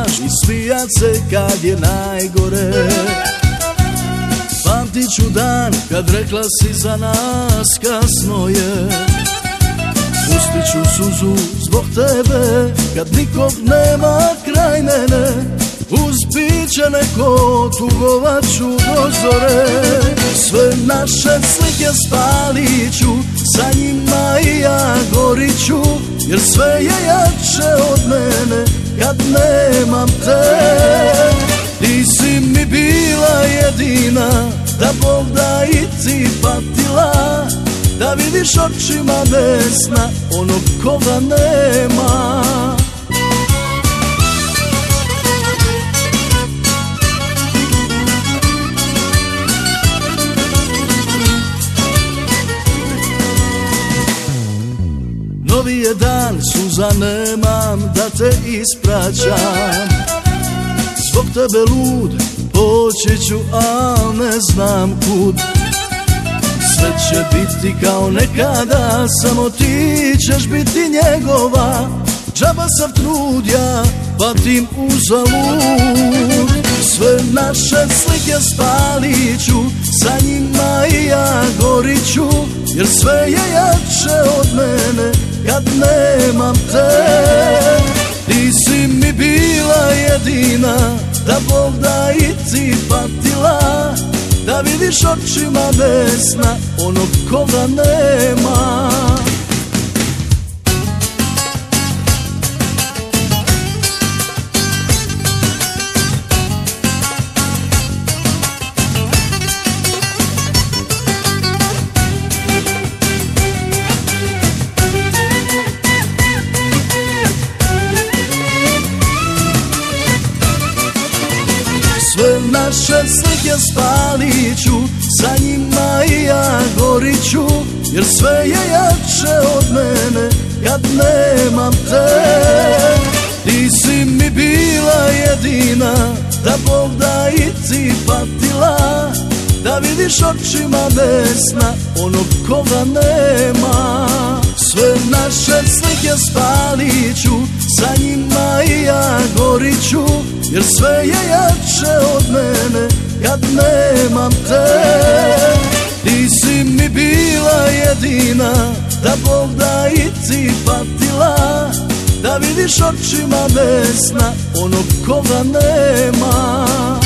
laž i smijat se kad je najgore. Pamtit ću dan kad rekla si za nas kasno je. Pustit ću suzu zbog tebe kad nikog nema kraj mene. Uz piće neko tugovat ću do zore. Sve naše slike spalit ću, sa njima i ja gorit ću. Jer sve je jače od mene kad nemam te. Ti si mi bila jedina, da Bog da i ti patila. Da vidiš očima besna onog koga nema. Novi je dan, suza nemam da te ispraćam. Zbog tebe lud, poći ću, al ne znam kud. Sve će biti kao nekada, samo ti ćeš biti njegova. Džaba sav trud ja patim uzalud. Sve naše slike spalit ću, sa njima i ja gorit ću. Jer sve je jače od mene kad nemam te. Ti si mi bila jedina, da Bog da i ti patila. Da vidiš očima besna onog koga nema. Sve naše slike spalit ću, sa njima i ja gorit ću. Jer sve je jače od mene kad nemam te. Ti si mi bila jedina, da Bog da i ti patila. Da vidiš očima besna onog koga nema. Sve naše slike spalit ću, sa njima i ja gorit ću. Jer sve je jače od mene kad nemam te. Ti si mi bila jedina, da Bog da i ti patila. Da vidiš očima besna onog koga nema.